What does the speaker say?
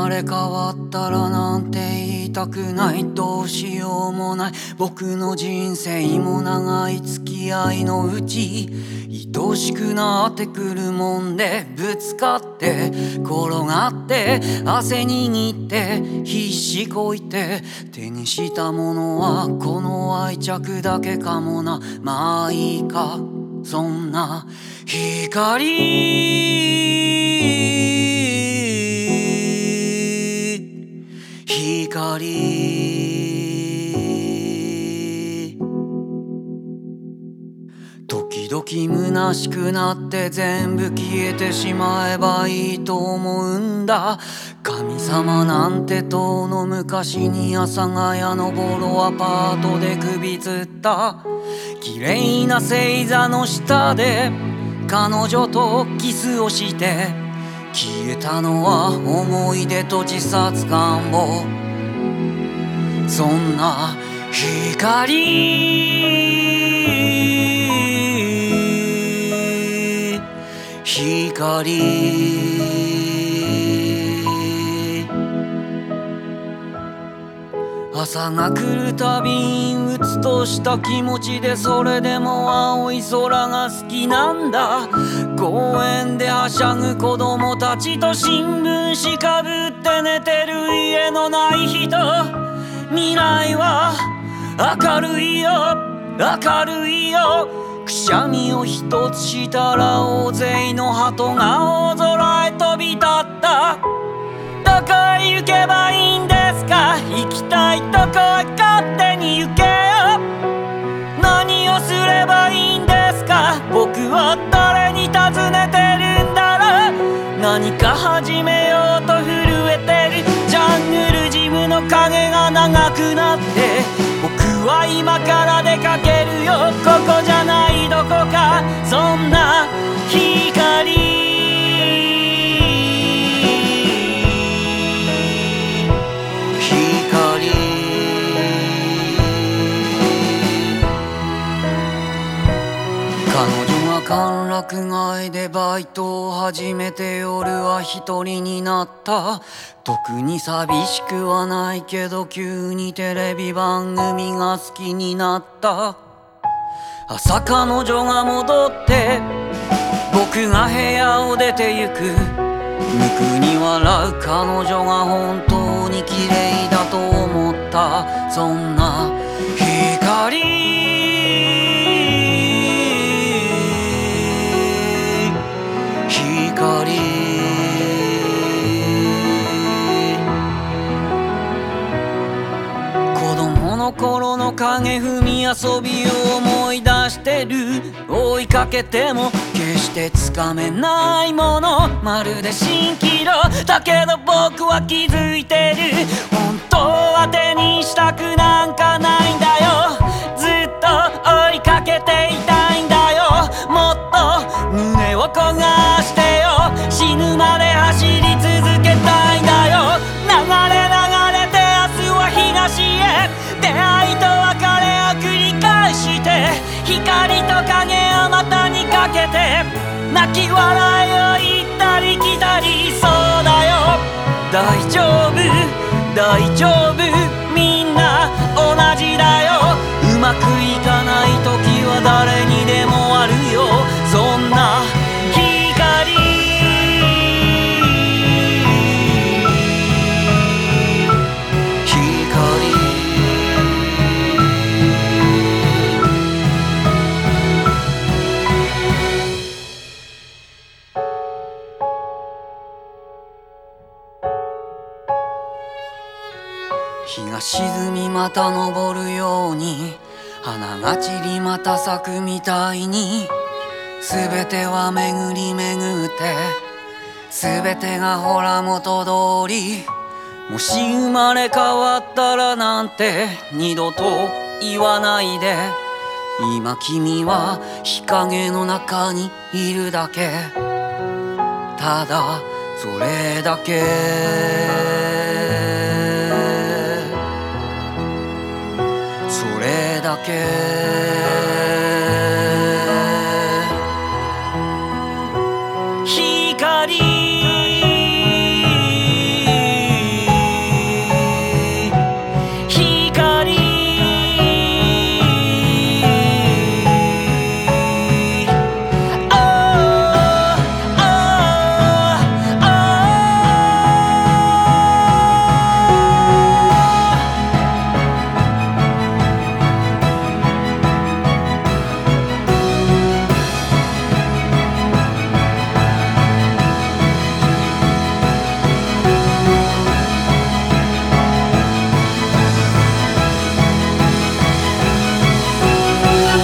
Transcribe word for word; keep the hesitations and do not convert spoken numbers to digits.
まれ変わったらなんて言いたくない。どうしようもない僕の人生も長い付き合いのうち愛しくなってくるもんで、ぶつかって転がって汗握って必死こいて手にしたものはこの愛着だけかもな。まあいいか、そんな光光時々虚しくなって全部消えてしまえばいいと思うんだ。神様なんて遠の昔に阿佐ヶ谷のボロアパートで首吊った綺麗な星座の下で彼女とキスをして消えたのは思い出と自殺願望。そんな光光朝が来るたびにうつとした気持ちで、それでも青い空が好きなんだ。公園ではしゃぐ子供たちと新聞紙かぶって寝てる家のない人。未来は明るいよ明るいよ。くしゃみを一つしたら大勢の鳩が大空へ飛び立った。どこへ行けばいいんですか。行きたいとこへ勝手に行けよ。何をすればいいんですか。僕は誰に尋ねてるんだろう。何か始めようと震えてるジャングルジムの影が長くなって、僕は今から出かけるよ。ここじゃないどこか、そんな光彼女が歓楽街でバイトを始めて夜は一人になった。特に寂しくはないけど急にテレビ番組が好きになった。朝彼女が戻って僕が部屋を出てゆく。無垢に笑う彼女が本当に綺麗だと思った。そんな光光子供の頃の影踏み遊びを思い出してる。追いかけても決してつかめないもの、まるで蜃気楼だけど僕は気づいてる。本当は手にしたくなんかないんだよ。ずっと追いかけていたいんだよ。もっと胸を焦がしてよ。死ぬまで走り続けたいんだよ。流れ流れて明日は東へ。出会いと別れを繰り返して、光と影を股にかけて泣き笑いを言ったり来たり。そうだよ大丈夫大丈夫みんな同じだよ。うまくいかない時は誰にでもあるよ。そんな光日が沈みまた昇るように、花が散りまた咲くみたいに、全ては巡り巡って全てがほら元通り。もし生まれ変わったらなんて二度と言わないで。今君は日陰の中にいるだけ、ただそれだけ。